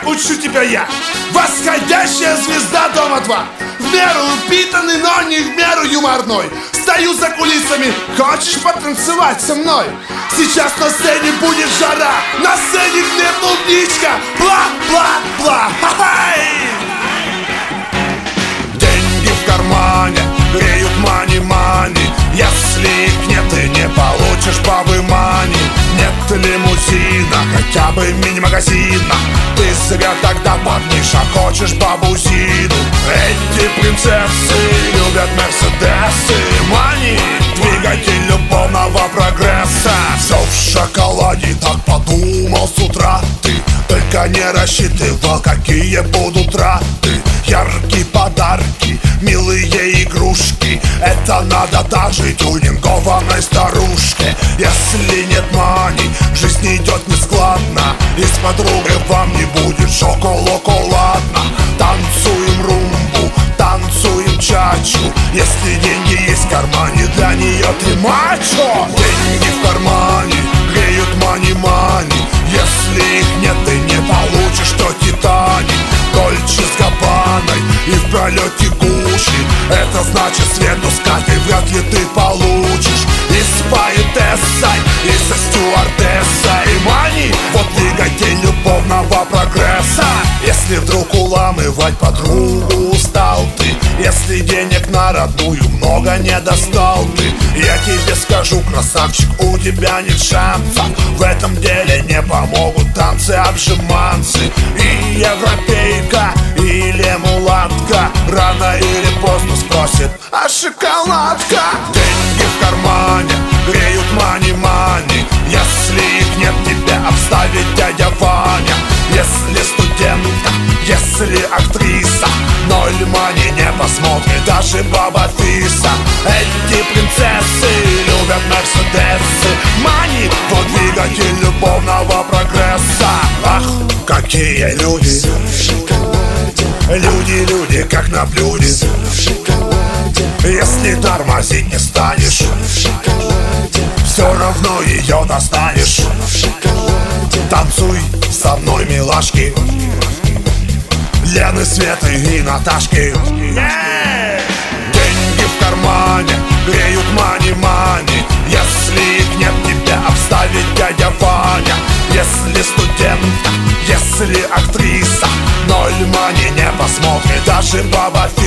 учу тебя я. Восходящая звезда Дома-2. В меру упитанный, но не в меру юморной. Стою за кулисами, хочешь потанцевать со мной? Сейчас на сцене будет жара, на сцене Глеб Клубничка. Бла-бла-бла, ха-хай! Деньги в кармане греют мани-мани. Если их нет, ты не получишь бабы мани. Нет лимузина, хотя бы мини-магазина. Ты себя тогда поднишь, а хочешь бабу Зину. Эти принцессы любят мерседесы. Мани, двигатель любовного прогресса. Все в шоколаде, так подумал с утра ты. Только не рассчитывал, какие будут траты. Яркие подарки, милые игрушки. Это надо даже тюнингованной старушке. Если нет мани, жизнь идет нескладно. И с подругой вам не будет шоко-локо, ладно. Танцуем румбу, танцуем чачу. Если деньги есть в кармане, для нее ты мачо. Деньги в кармане греют мани-мани. Если их нет, ты не получишь, то Титаник. Дольче с Габбаной и в пролете Гуччи. Это значит свету с картой вряд ли ты получишь. И с поэтессой, и со стюардессой. Мани, вот двигатель любовного прогресса. Если вдруг уламывать подругу устал ты, если денег на родную много не достал ты, я тебе скажу, красавчик, у тебя нет шансов. В этом деле не помогут танцы-обжиманцы. И европейка, или мулатка рано или поздно спросит: а шоколадка? Деньги в кармане греют мани-мани. Если их нет, тебя обставит дядя Ваня. Если студентка, если актриса, ноль мани не посмотрит даже баба Фиса. Эти принцессы любят мерседесы. Мани, вот двигатель любовного прогресса. Ах, какие люди! Люди, как на блюде. Если тормозить не станешь, все равно ее достанешь. Танцуй со мной, милашки, Лены, Светы и Наташки. Деньги в кармане греют мани-мани. Если их нет, тебя обставит дядя Ваня. Если студентка, если актриса, ноль мани не посмотрит даже баба